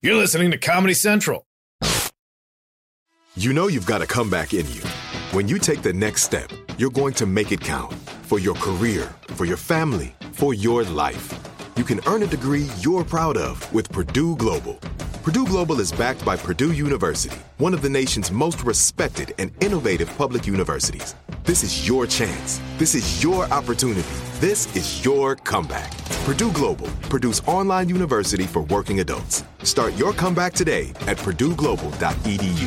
You're listening to Comedy Central. You know you've got a comeback in you. When you take the next step, you're going to make it count for your career, for your family, for your life. You can earn a degree you're proud of with Purdue Global. Purdue Global is backed by Purdue University, one of the nation's most respected and innovative public universities. This is your chance. This is your opportunity. This is your comeback. Purdue Global, Purdue's online university for working adults. Start your comeback today at purdueglobal.edu.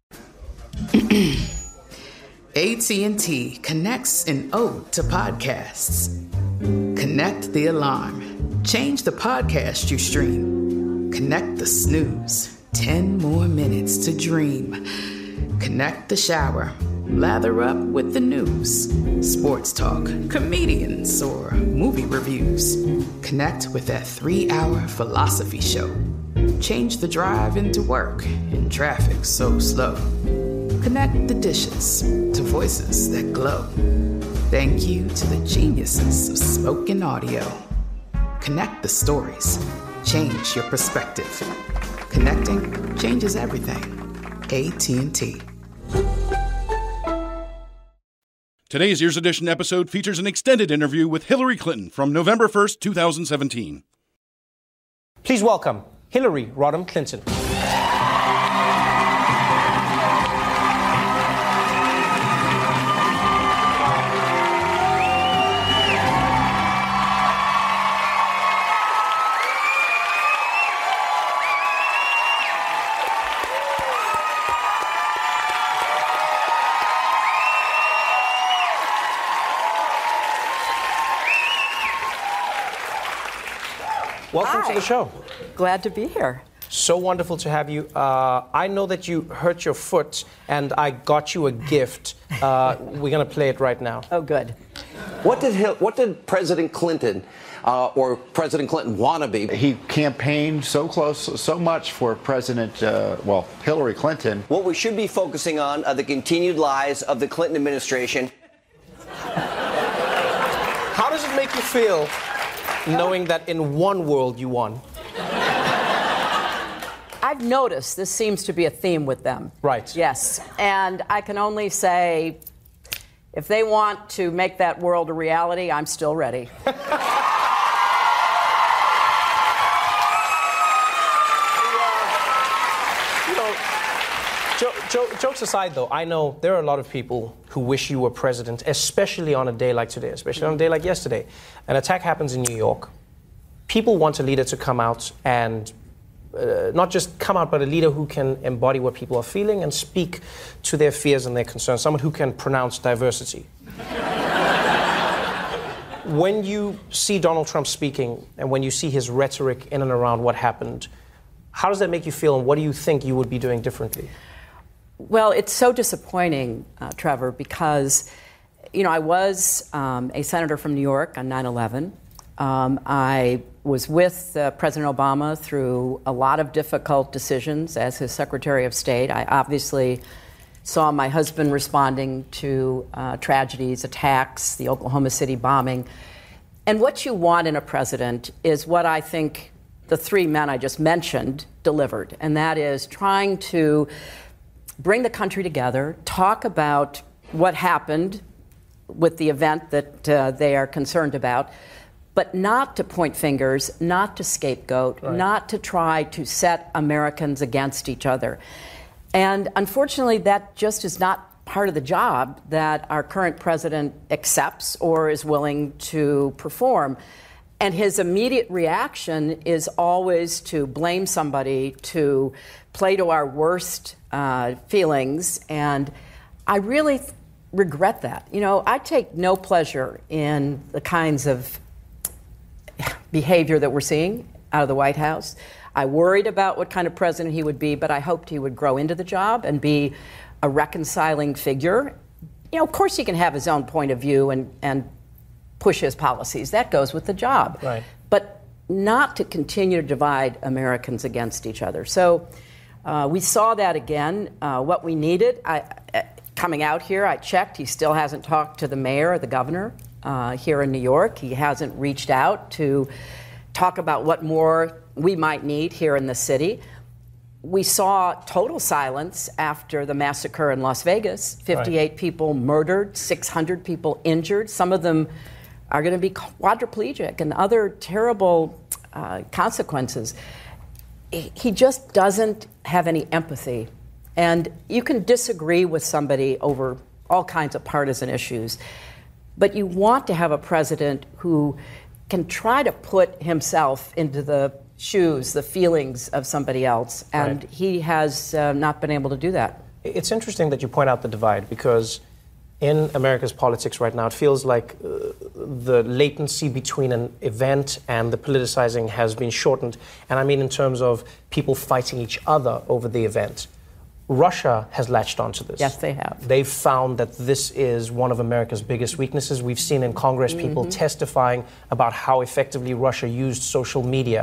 AT&T connects an ode to podcasts. Connect the alarm. Change the podcast you stream. Connect the snooze. 10 more minutes to dream. Connect the shower. Lather up with the news. Sports talk, comedians, or movie reviews. Connect with that 3-hour philosophy show. Change the drive into work in traffic so slow. Connect the dishes to voices that glow. Thank you to the geniuses of spoken audio. Connect the stories. Change your perspective. Connecting changes everything. AT&T. Today's Ears Edition episode features an extended interview with Hillary Clinton from November 1st, 2017. Please welcome Hillary Rodham Clinton. Welcome to the show. Glad to be here. So wonderful to have you. I know that you hurt your foot, and I got you a gift. We're going to play it right now. Oh, good. What did President Clinton or President Clinton wannabe? He campaigned so much for Hillary Clinton. What we should be focusing on are the continued lies of the Clinton administration. How does it make you feel knowing that in one world you won? I've noticed this seems to be a theme with them. Right. Yes. And I can only say, if they want to make that world a reality, I'm still ready. Jokes aside, though, I know there are a lot of people who wish you were president, especially on a day like today, especially on a day like yesterday. An attack happens in New York. People want a leader to come out and not just come out, but a leader who can embody what people are feeling and speak to their fears and their concerns, someone who can pronounce diversity. When you see Donald Trump speaking and when you see his rhetoric in and around what happened, how does that make you feel, and what do you think you would be doing differently? Well, it's so disappointing, Trevor, because, I was a senator from New York on 9/11. I was with President Obama through a lot of difficult decisions as his Secretary of State. I obviously saw my husband responding to tragedies, attacks, the Oklahoma City bombing. And what you want in a president is what I think the three men I just mentioned delivered, and that is trying to bring the country together, talk about what happened with the event that they are concerned about, but not to point fingers, not to scapegoat, right, not to try to set Americans against each other. And unfortunately, that just is not part of the job that our current president accepts or is willing to perform. And his immediate reaction is always to blame somebody, to play to our worst feelings. And I really regret that. I take no pleasure in the kinds of behavior that we're seeing out of the White House. I worried about what kind of president he would be, but I hoped he would grow into the job and be a reconciling figure. Of course he can have his own point of view and push his policies. That goes with the job. Right. But not to continue to divide Americans against each other. So we saw that again. What we needed, coming out here, I checked. He still hasn't talked to the mayor or the governor here in New York. He hasn't reached out to talk about what more we might need here in the city. we saw total silence after the massacre in Las Vegas. 58 people murdered, 600 people injured. Some of them are going to be quadriplegic and other terrible consequences. He just doesn't have any empathy. And you can disagree with somebody over all kinds of partisan issues, but you want to have a president who can try to put himself into the shoes, the feelings of somebody else, and he has not been able to do that. It's interesting that you point out the divide, because in America's politics right now, it feels like the latency between an event and the politicizing has been shortened, and I mean in terms of people fighting each other over the event. Russia has latched onto this. Yes, they have. They've found that this is one of America's biggest weaknesses. We've seen in Congress people testifying about how effectively Russia used social media.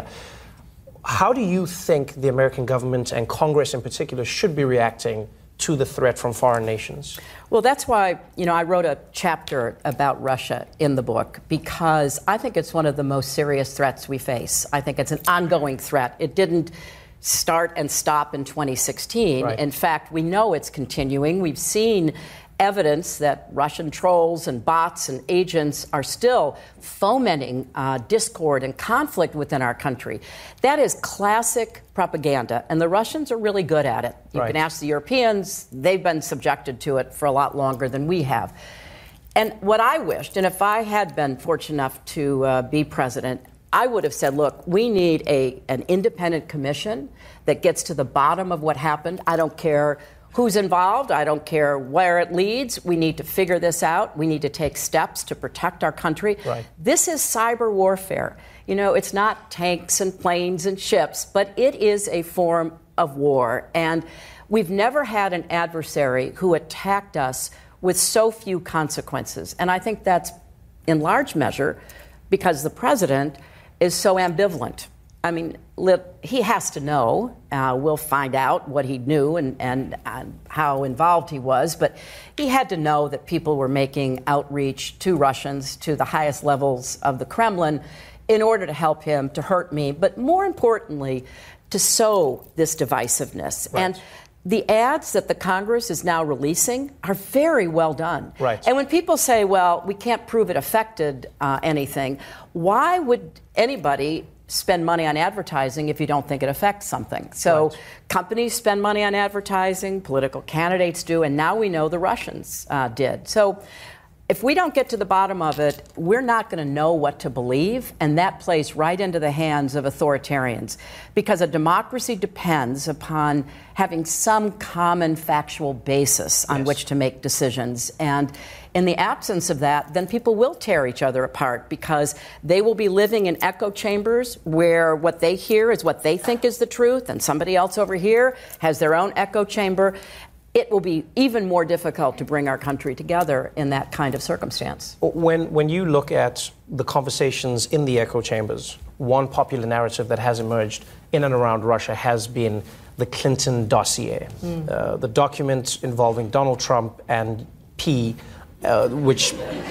How do you think the American government and Congress in particular should be reacting to the threat from foreign nations? Well, that's why, I wrote a chapter about Russia in the book, because I think it's one of the most serious threats we face. I think it's an ongoing threat. It didn't start and stop in 2016. In fact, we know it's continuing. We've seen evidence that Russian trolls and bots and agents are still fomenting discord and conflict within our country. That is classic propaganda, and the Russians are really good at it. You can ask the Europeans. They've been subjected to it for a lot longer than we have. And what I wished, and if I had been fortunate enough to be president, I would have said, look, we need an independent commission that gets to the bottom of what happened. I don't care who's involved. I don't care where it leads. We need to figure this out. We need to take steps to protect our country. This is cyber warfare. It's not tanks and planes and ships, but it is a form of war. And we've never had an adversary who attacked us with so few consequences. And I think that's in large measure because the president is so ambivalent. I mean, he has to know. We'll find out what he knew and how involved he was. But he had to know that people were making outreach to Russians, to the highest levels of the Kremlin, in order to help him, to hurt me, but more importantly, to sow this divisiveness. And the ads that the Congress is now releasing are very well done. And when people say, well, we can't prove it affected anything, why would anybody spend money on advertising if you don't think it affects something? So companies spend money on advertising, political candidates do, and now we know the Russians did. So if we don't get to the bottom of it, we're not going to know what to believe, and that plays right into the hands of authoritarians, because a democracy depends upon having some common factual basis on which to make decisions. And in the absence of that, then people will tear each other apart, because they will be living in echo chambers where what they hear is what they think is the truth, and somebody else over here has their own echo chamber. It will be even more difficult to bring our country together in that kind of circumstance. When you look at the conversations in the echo chambers, one popular narrative that has emerged in and around Russia has been the Clinton dossier, the document involving Donald Trump and P, which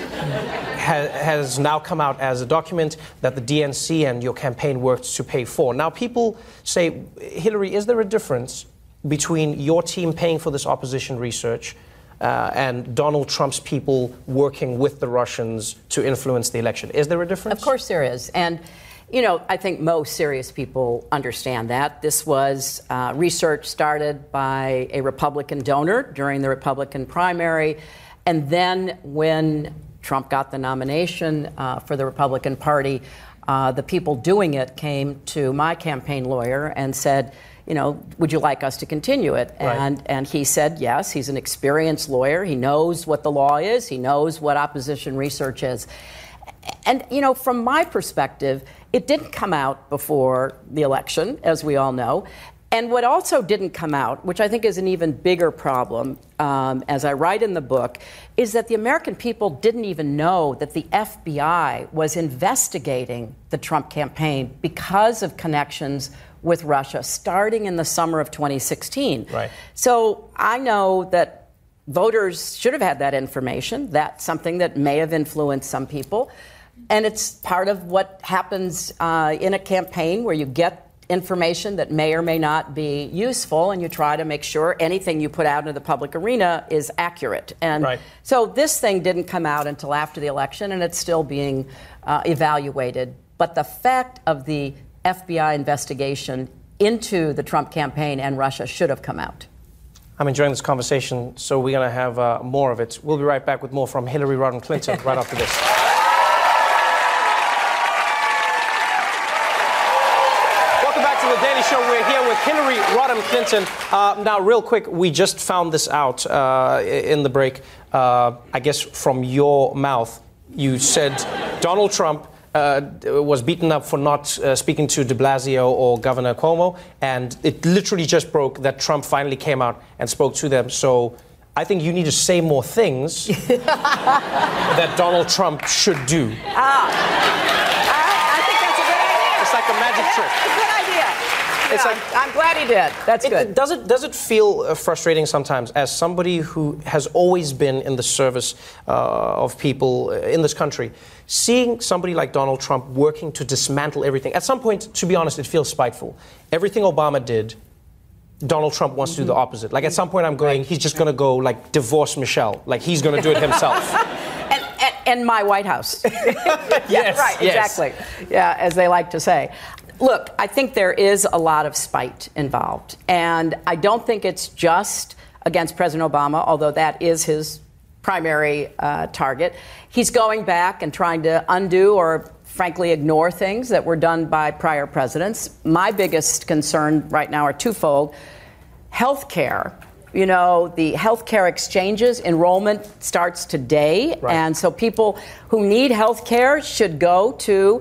has now come out as a document that the DNC and your campaign worked to pay for. Now, people say, Hillary, is there a difference between your team paying for this opposition research and Donald Trump's people working with the Russians to influence the election? Is there a difference? Of course there is. And, I think most serious people understand that. This was research started by a Republican donor during the Republican primary. And then when Trump got the nomination for the Republican Party, the people doing it came to my campaign lawyer and said, would you like us to continue it? And he said yes. He's an experienced lawyer. He knows what the law is. He knows what opposition research is. And, from my perspective, it didn't come out before the election, as we all know. And what also didn't come out, which I think is an even bigger problem, as I write in the book, is that the American people didn't even know that the FBI was investigating the Trump campaign because of connections with Russia starting in the summer of 2016. So I know that voters should have had that information. That's something that may have influenced some people. And it's part of what happens in a campaign where you get information that may or may not be useful, and you try to make sure anything you put out into the public arena is accurate. And so this thing didn't come out until after the election, and it's still being evaluated. But the fact of the FBI investigation into the Trump campaign and Russia should have come out. I'm enjoying this conversation, so we're going to have more of it. We'll be right back with more from Hillary Rodham Clinton right after this. The Daily Show. We're here with Hillary Rodham Clinton. Now, real quick, we just found this out in the break. I guess from your mouth, you said Donald Trump was beaten up for not speaking to de Blasio or Governor Cuomo, and it literally just broke that Trump finally came out and spoke to them. So I think you need to say more things that Donald Trump should do. I think that's a good idea. It's like a magic trick. It's a good idea. I'm glad he did. That's good. Does it feel frustrating sometimes, as somebody who has always been in the service of people in this country, seeing somebody like Donald Trump working to dismantle everything? At some point, to be honest, it feels spiteful. Everything Obama did, Donald Trump wants to do the opposite. Like, at some point I'm going, he's just going to go, like, divorce Michelle. Like, he's going to do it himself. And my White House. Yes. Right, exactly. Yeah, as they like to say. Look, I think there is a lot of spite involved. And I don't think it's just against President Obama, although that is his primary target. He's going back and trying to undo or, frankly, ignore things that were done by prior presidents. My biggest concern right now are twofold. Health care. You know, the health care exchanges, enrollment starts today. Right. And so people who need health care should go to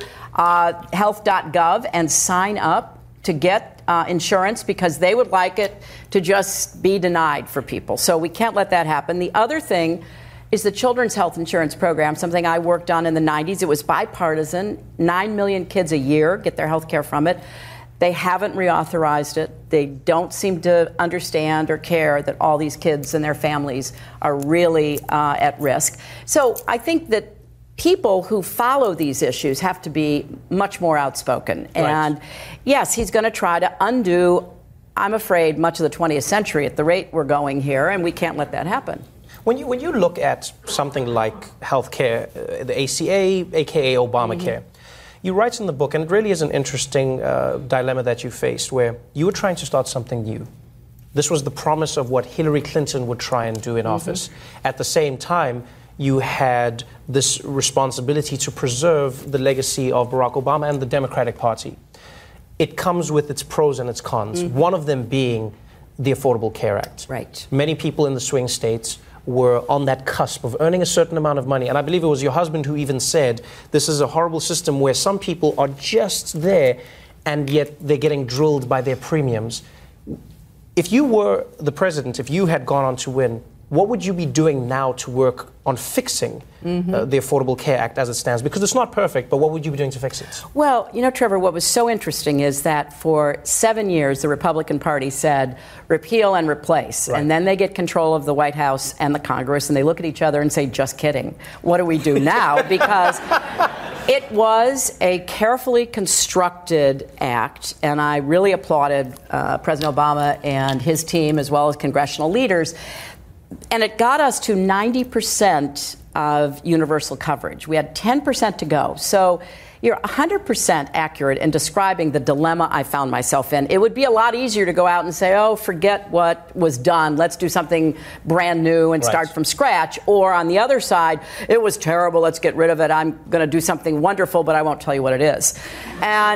health.gov and sign up to get insurance, because they would like it to just be denied for people. So we can't let that happen. The other thing is the Children's Health Insurance Program, something I worked on in the 90s. It was bipartisan. 9 million kids a year get their health care from it. They haven't reauthorized it. They don't seem to understand or care that all these kids and their families are really at risk. So I think that people who follow these issues have to be much more outspoken. Right. And yes, he's going to try to undo, I'm afraid, much of the 20th century at the rate we're going here, and we can't let that happen. When you look at something like healthcare, the ACA, aka Obamacare, you write in the book, and it really is an interesting dilemma that you faced, where you were trying to start something new. This was the promise of what Hillary Clinton would try and do in office. At the same time, you had this responsibility to preserve the legacy of Barack Obama and the Democratic Party. It comes with its pros and its cons, one of them being the Affordable Care Act. Right. Many people in the swing states were on that cusp of earning a certain amount of money. And I believe it was your husband who even said, this is a horrible system where some people are just there and yet they're getting drilled by their premiums. If you were the president, if you had gone on to win, what would you be doing now to work on fixing the Affordable Care Act as it stands? Because it's not perfect, but what would you be doing to fix it? Well, you know, Trevor, what was so interesting is that for 7 years, the Republican Party said repeal and replace. Right. And then they get control of the White House and the Congress, and they look at each other and say, just kidding. What do we do now? Because it was a carefully constructed act, and I really applauded President Obama and his team, as well as congressional leaders. And it got us to 90% of universal coverage. We had 10% to go. So you're 100% accurate in describing the dilemma I found myself in. It would be a lot easier to go out and say, oh, forget what was done. Let's do something brand new and start from scratch. Or on the other side, it was terrible. Let's get rid of it. I'm going to do something wonderful, but I won't tell you what it is. And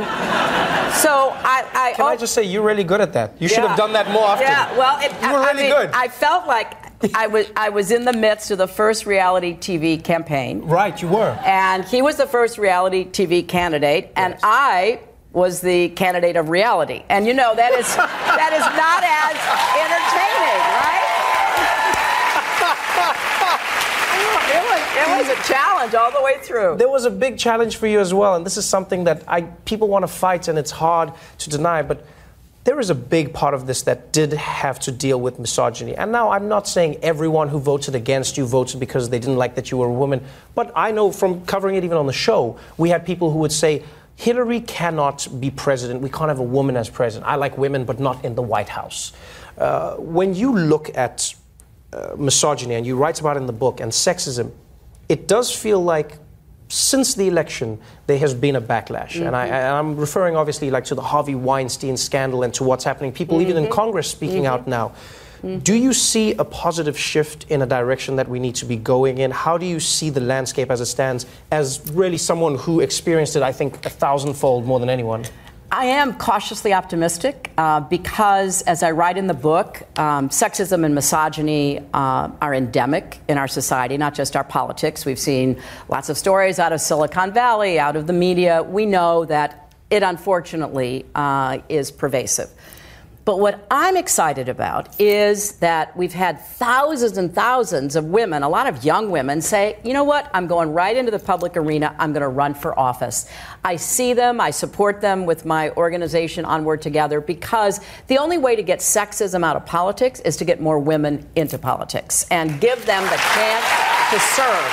so Can I just say, you're really good at that. You should have done that more often. Yeah, well, you were really good. I felt like I was in the midst of the first reality TV campaign. Right, you were. And he was the first reality TV candidate, and I was the candidate of reality. And you know, that is not as entertaining, right? It was a challenge all the way through. There was a big challenge for you as well, and this is something that people want to fight, and it's hard to deny, but there is a big part of this that did have to deal with misogyny. And now I'm not saying everyone who voted against you voted because they didn't like that you were a woman. But I know from covering it even on the show, we had people who would say, Hillary cannot be president. We can't have a woman as president. I like women, but not in the White House. When you look at misogyny, and you write about it in the book, and sexism, it does feel like since the election, there has been a backlash. Mm-hmm. And I'm referring, obviously, like to the Harvey Weinstein scandal and to what's happening. People even in Congress speaking out now. Do you see a positive shift in a direction that we need to be going in? How do you see the landscape as it stands, as really someone who experienced it, I think, 1,000-fold more than anyone? I am cautiously optimistic because, as I write in the book, sexism and misogyny are endemic in our society, not just our politics. We've seen lots of stories out of Silicon Valley, out of the media. We know that it, unfortunately, is pervasive. But what I'm excited about is that we've had thousands and thousands of women, a lot of young women, say, you know what, I'm going right into the public arena. I'm going to run for office. I see them. I support them with my organization Onward Together, because the only way to get sexism out of politics is to get more women into politics and give them the chance to serve.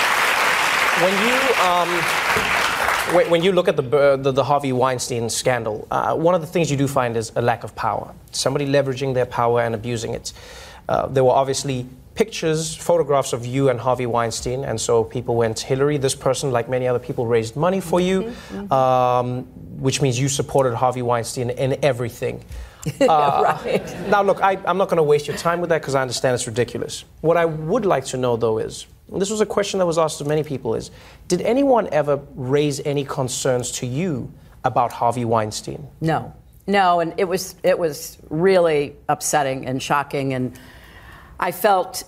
When you look at the Harvey Weinstein scandal, one of the things you do find is a lack of power. Somebody leveraging their power and abusing it. There were obviously pictures, photographs of you and Harvey Weinstein, and so people went, Hillary, this person, like many other people, raised money for you, which means you supported Harvey Weinstein in everything. Right. Now, look, I'm not going to waste your time with that because I understand it's ridiculous. What I would like to know, though, is, and this was a question that was asked to many people, is, did anyone ever raise any concerns to you about Harvey Weinstein? No, and it was really upsetting and shocking, and I felt,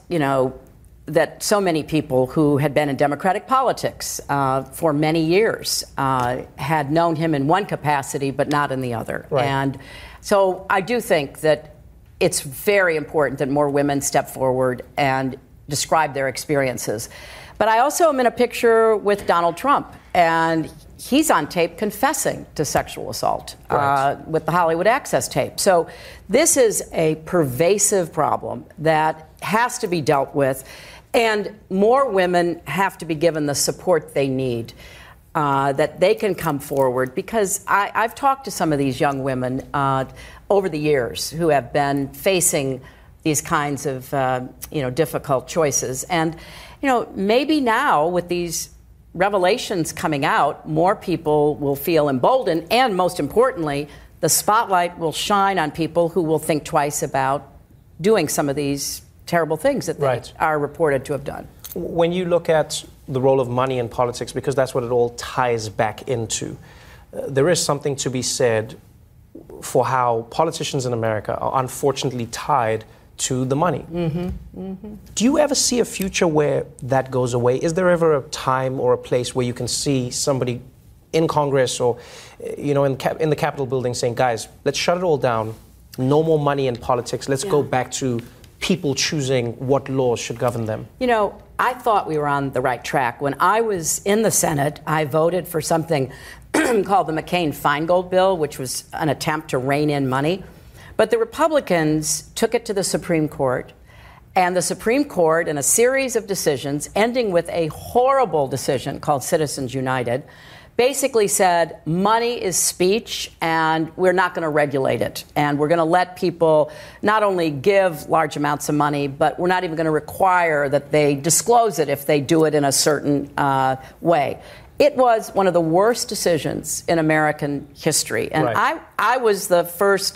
that so many people who had been in Democratic politics for many years had known him in one capacity but not in the other. Right. And so I do think that it's very important that more women step forward and describe their experiences. But I also am in a picture with Donald Trump, and he's on tape confessing to sexual assault with the Hollywood Access tape. So this is a pervasive problem that has to be dealt with, and more women have to be given the support they need, that they can come forward. Because I've talked to some of these young women over the years who have been facing these kinds of difficult choices. And maybe now with these revelations coming out, more people will feel emboldened, and most importantly, the spotlight will shine on people who will think twice about doing some of these terrible things that they are reported to have done. When you look at the role of money in politics, because that's what it all ties back into, there is something to be said for how politicians in America are unfortunately tied to the money. Do you ever see a future where that goes away? Is there ever a time or a place where you can see somebody in Congress or in the Capitol building saying, guys, let's shut it all down, no more money in politics, let's go back to people choosing what laws should govern them? I thought we were on the right track. When I was in the Senate, I voted for something called the McCain-Feingold bill, which was an attempt to rein in money. But the Republicans took it to the Supreme Court, and the Supreme Court, in a series of decisions, ending with a horrible decision called Citizens United, basically said money is speech and we're not going to regulate it. And we're going to let people not only give large amounts of money, but we're not even going to require that they disclose it if they do it in a certain way. It was one of the worst decisions in American history. And I was the first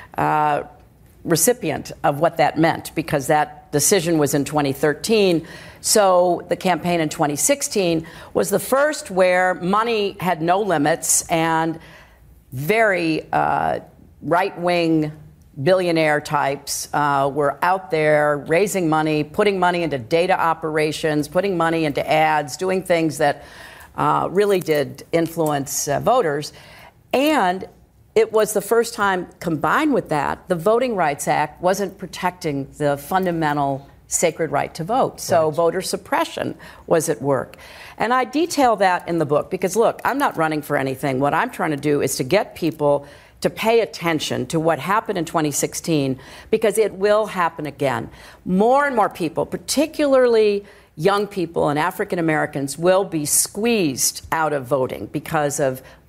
recipient of what that meant, because that decision was in 2013. So the campaign in 2016 was the first where money had no limits, and very right-wing billionaire types were out there raising money, putting money into data operations, putting money into ads, doing things that really did influence voters. And it was the first time, combined with that, the Voting Rights Act wasn't protecting the fundamental sacred right to vote. So voter suppression was at work. And I detail that in the book because, look, I'm not running for anything. What I'm trying to do is to get people to pay attention to what happened in 2016, because it will happen again. More and more people, particularly young people and African Americans, will be squeezed out of voting because of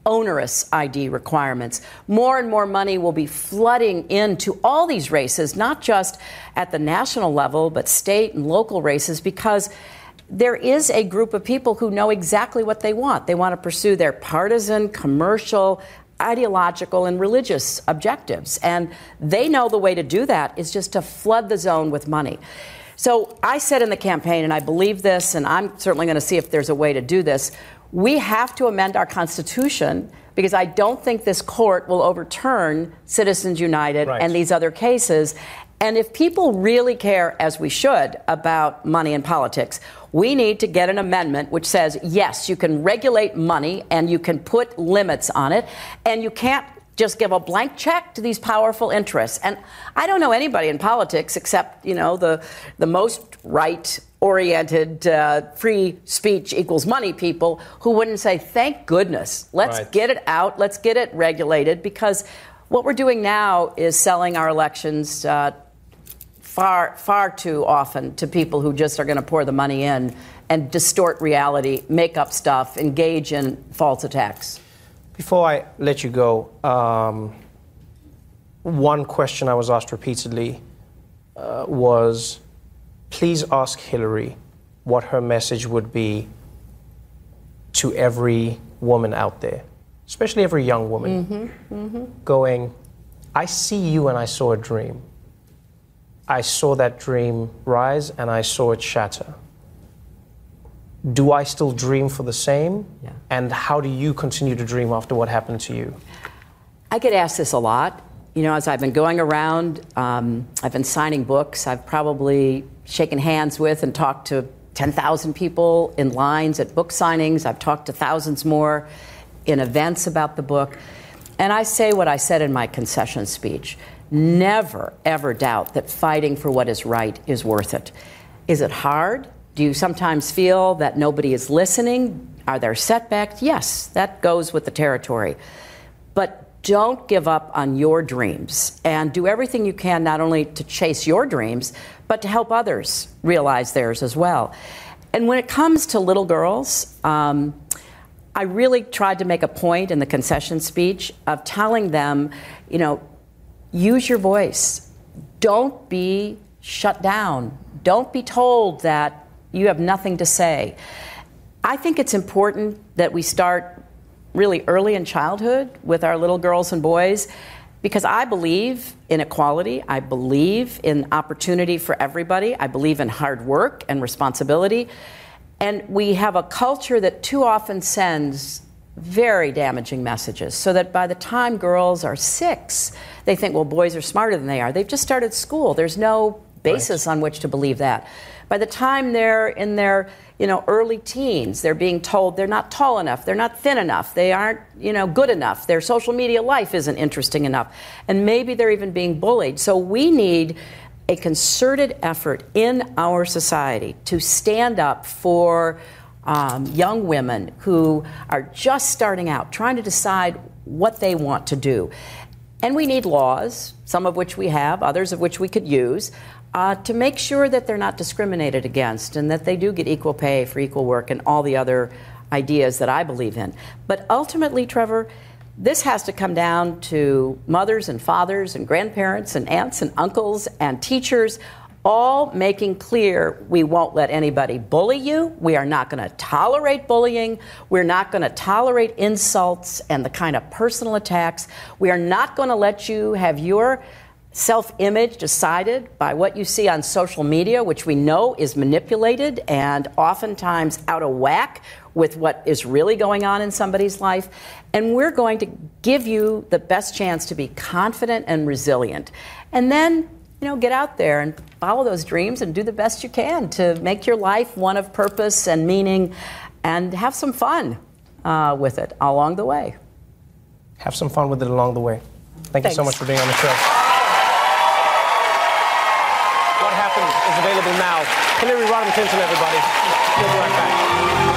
onerous ID requirements. More and more money will be flooding into all these races, not just at the national level, but state and local races, because there is a group of people who know exactly what they want. They want to pursue their partisan, commercial, ideological, and religious objectives. And they know the way to do that is just to flood the zone with money. So I said in the campaign, and I believe this, and I'm certainly going to see if there's a way to do this, we have to amend our Constitution, because I don't think this court will overturn Citizens United and these other cases. And if people really care, as we should, about money in politics, we need to get an amendment which says, yes, you can regulate money and you can put limits on it, and you can't just give a blank check to these powerful interests. And I don't know anybody in politics except, the most right-oriented, free speech equals money people who wouldn't say, thank goodness, let's get it out, let's get it regulated, because what we're doing now is selling our elections far too often to people who just are going to pour the money in and distort reality, make up stuff, engage in false attacks. Before I let you go, one question I was asked repeatedly was, please ask Hillary what her message would be to every woman out there, especially every young woman, going, I see you and I saw a dream. I saw that dream rise and I saw it shatter. Do I still dream for the same? Yeah. And how do you continue to dream after what happened to you? I get asked this a lot. As I've been going around, I've been signing books. I've probably shaken hands with and talked to 10,000 people in lines at book signings. I've talked to thousands more in events about the book. And I say what I said in my concession speech. Never, ever doubt that fighting for what is right is worth it. Is it hard? Do you sometimes feel that nobody is listening? Are there setbacks? Yes, that goes with the territory. But don't give up on your dreams, and do everything you can not only to chase your dreams, but to help others realize theirs as well. And when it comes to little girls, I really tried to make a point in the concession speech of telling them, use your voice. Don't be shut down. Don't be told that you have nothing to say. I think it's important that we start really early in childhood with our little girls and boys, because I believe in equality. I believe in opportunity for everybody. I believe in hard work and responsibility. And we have a culture that too often sends very damaging messages, so that by the time girls are 6, they think, well, boys are smarter than they are. They've just started school. There's no basis on which to believe that. By the time they're in their early teens, they're being told they're not tall enough, they're not thin enough, they aren't good enough, their social media life isn't interesting enough, and maybe they're even being bullied. So we need a concerted effort in our society to stand up for young women who are just starting out, trying to decide what they want to do. And we need laws, some of which we have, others of which we could use, to make sure that they're not discriminated against and that they do get equal pay for equal work and all the other ideas that I believe in. But ultimately, Trevor, this has to come down to mothers and fathers and grandparents and aunts and uncles and teachers all making clear we won't let anybody bully you. We are not going to tolerate bullying. We're not going to tolerate insults and the kind of personal attacks. We are not going to let you have your self-image decided by what you see on social media, which we know is manipulated and oftentimes out of whack with what is really going on in somebody's life. And we're going to give you the best chance to be confident and resilient. And then, get out there and follow those dreams and do the best you can to make your life one of purpose and meaning, and have some fun with it along the way. Have some fun with it along the way. Thank you so much for being on the show. Is available now. Hillary Rodham Clinton, everybody. We'll be right back.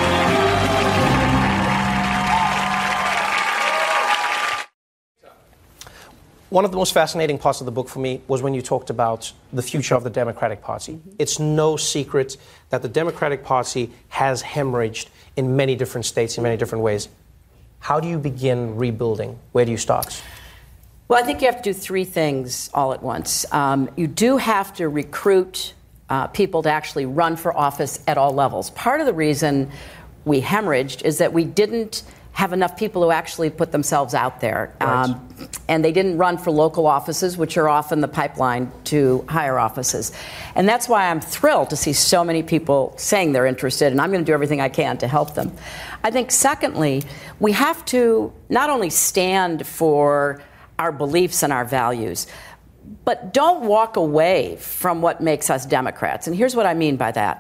One of the most fascinating parts of the book for me was when you talked about the future of the Democratic Party. It's no secret that the Democratic Party has hemorrhaged in many different states, in many different ways. How do you begin rebuilding? Where do you start? Well, I think you have to do three things all at once. You do have to recruit people to actually run for office at all levels. Part of the reason we hemorrhaged is that we didn't have enough people who actually put themselves out there. Right. And they didn't run for local offices, which are often the pipeline to higher offices. And that's why I'm thrilled to see so many people saying they're interested, and I'm going to do everything I can to help them. I think, secondly, we have to not only stand for our beliefs and our values, but don't walk away from what makes us Democrats. And here's what I mean by that.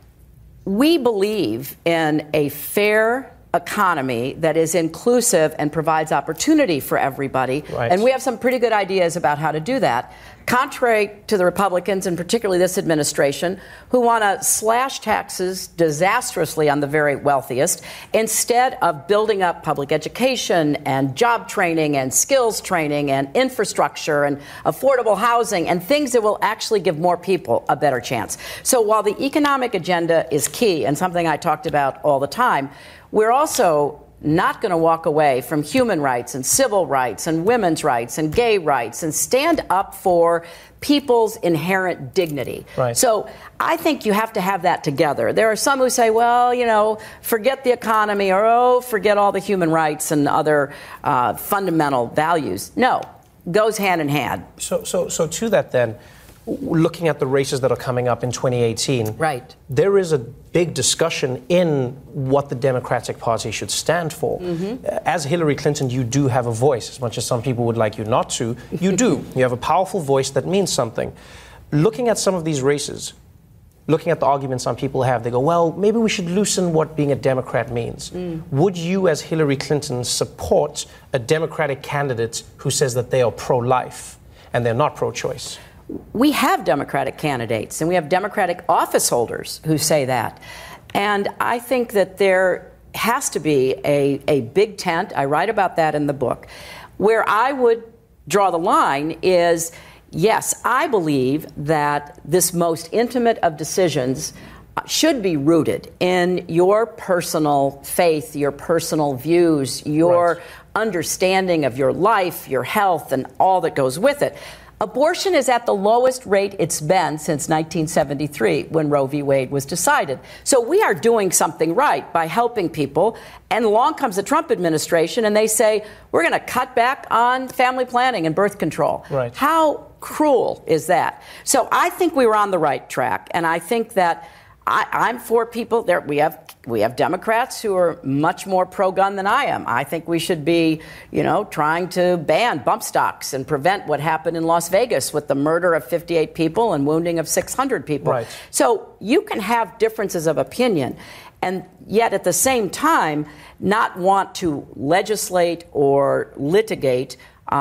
We believe in a fair economy that is inclusive and provides opportunity for everybody. Right. And we have some pretty good ideas about how to do that. Contrary to the Republicans, and particularly this administration, who want to slash taxes disastrously on the very wealthiest, instead of building up public education and job training and skills training and infrastructure and affordable housing and things that will actually give more people a better chance. So while the economic agenda is key and something I talked about all the time, we're also not going to walk away from human rights and civil rights and women's rights and gay rights and stand up for people's inherent dignity. Right. So I think you have to have that together. There are some who say, well, you know, forget the economy, or, oh, forget all the human rights and other fundamental values. No, goes hand in hand. So to that then, looking at the races that are coming up in 2018, right, there is a big discussion in what the Democratic Party should stand for. Mm-hmm. As Hillary Clinton, you do have a voice, as much as some people would like you not to. You do. You have a powerful voice that means something. Looking at some of these races, looking at the arguments some people have, they go, well, maybe we should loosen what being a Democrat means. Would you, as Hillary Clinton, support a Democratic candidate who says that they are pro-life and they're not pro-choice? We have Democratic candidates, and we have Democratic office holders who say that. And I think that there has to be a big tent, I write about that in the book, where I would draw the line is, yes, I believe that this most intimate of decisions should be rooted in your personal faith, your personal views, your understanding of your life, your health, and all that goes with it. Abortion is at the lowest rate it's been since 1973, when Roe v. Wade was decided. So we are doing something right by helping people. And along comes the Trump administration, and they say, we're going to cut back on family planning and birth control. Right. How cruel is that? So I think we were on the right track. And I think that I'm for people there. We have Democrats who are much more pro-gun than I am. I think we should be, trying to ban bump stocks and prevent what happened in Las Vegas with the murder of 58 people and wounding of 600 people. Right. So you can have differences of opinion and yet at the same time not want to legislate or litigate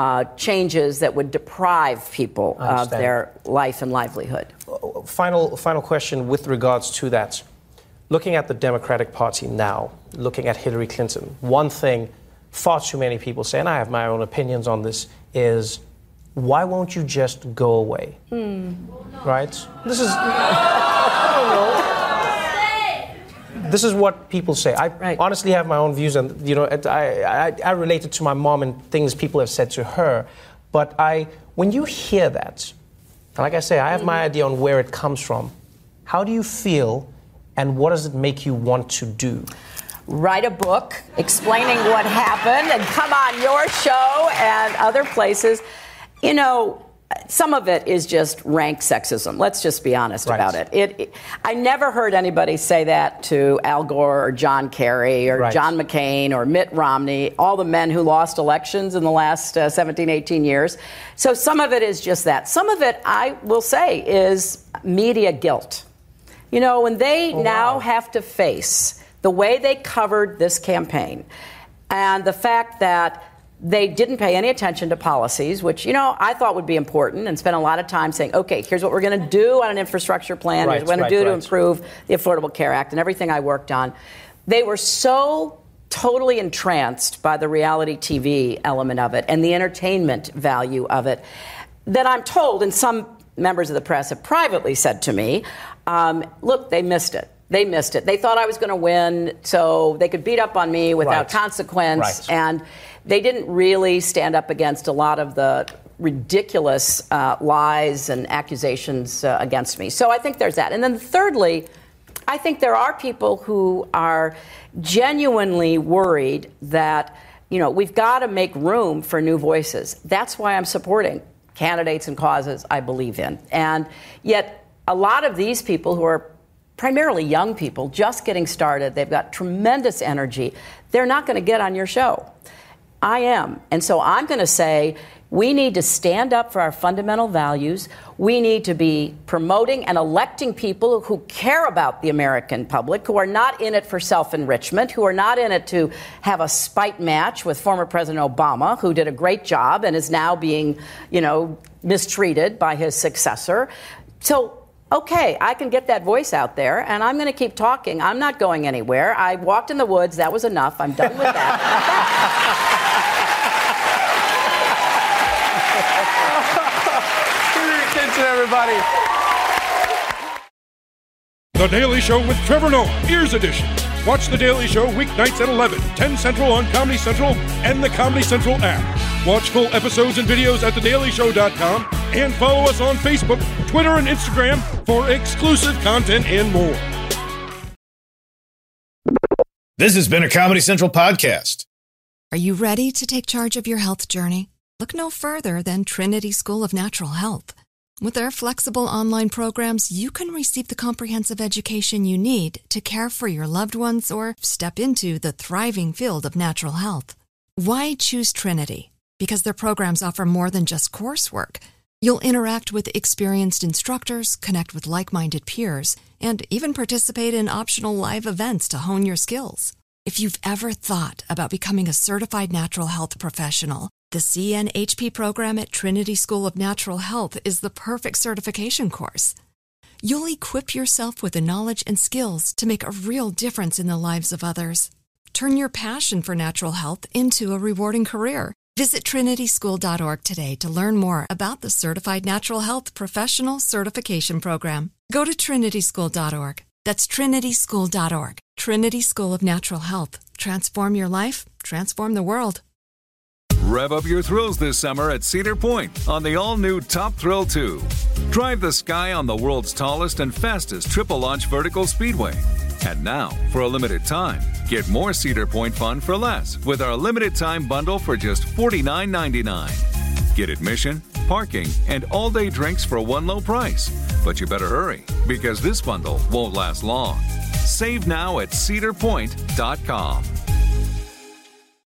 changes that would deprive people of their life and livelihood. Final question with regards to that. Looking at the Democratic Party now, looking at Hillary Clinton, one thing far too many people say, and I have my own opinions on this, is why won't you just go away? Right? This is... I don't know. This is what people say. I honestly have my own views, and I relate it to my mom and things people have said to her. But when you hear that, and like I say, I have my idea on where it comes from. How do you feel, and what does it make you want to do? Write a book explaining what happened and come on your show and other places. Some of it is just rank sexism. Let's just be honest about it. I never heard anybody say that to Al Gore or John Kerry or John McCain or Mitt Romney, all the men who lost elections in the last 17, 18 years. So some of it is just that. Some of it, I will say, is media guilt. When they now have to face the way they covered this campaign and the fact that they didn't pay any attention to policies, which, I thought would be important, and spent a lot of time saying, okay, here's what we're going to do on an infrastructure plan, here's what we're going to do to improve the Affordable Care Act and everything I worked on. They were so totally entranced by the reality TV element of it and the entertainment value of it that I'm told, and some members of the press have privately said to me, look, they missed it. They missed it. They thought I was going to win, so they could beat up on me without consequence. Right. And they didn't really stand up against a lot of the ridiculous lies and accusations against me. So I think there's that. And then thirdly, I think there are people who are genuinely worried that, we've got to make room for new voices. That's why I'm supporting candidates and causes I believe in. And yet a lot of these people who are primarily young people just getting started, they've got tremendous energy, they're not going to get on your show. I am. And so I'm going to say we need to stand up for our fundamental values. We need to be promoting and electing people who care about the American public, who are not in it for self-enrichment, who are not in it to have a spite match with former President Obama, who did a great job and is now being, mistreated by his successor. So, okay, I can get that voice out there, and I'm going to keep talking. I'm not going anywhere. I walked in the woods. That was enough. I'm done with that. Everybody. The Daily Show with Trevor Noah, Ears Edition. Watch The Daily Show weeknights at 11, 10 Central on Comedy Central and the Comedy Central app. Watch full episodes and videos at thedailyshow.com and follow us on Facebook, Twitter, and Instagram for exclusive content and more. This has been a Comedy Central podcast. Are you ready to take charge of your health journey? Look no further than Trinity School of Natural Health. With their flexible online programs, you can receive the comprehensive education you need to care for your loved ones or step into the thriving field of natural health. Why choose Trinity? Because their programs offer more than just coursework. You'll interact with experienced instructors, connect with like-minded peers, and even participate in optional live events to hone your skills. If you've ever thought about becoming a certified natural health professional, the CNHP program at Trinity School of Natural Health is the perfect certification course. You'll equip yourself with the knowledge and skills to make a real difference in the lives of others. Turn your passion for natural health into a rewarding career. Visit trinityschool.org today to learn more about the Certified Natural Health Professional Certification Program. Go to trinityschool.org. That's trinityschool.org. Trinity School of Natural Health. Transform your life, transform the world. Rev up your thrills this summer at Cedar Point on the all-new Top Thrill 2. Drive the sky on the world's tallest and fastest triple-launch vertical speedway. And now, for a limited time, get more Cedar Point fun for less with our limited-time bundle for just $49.99. Get admission, parking, and all-day drinks for one low price. But you better hurry, because this bundle won't last long. Save now at cedarpoint.com.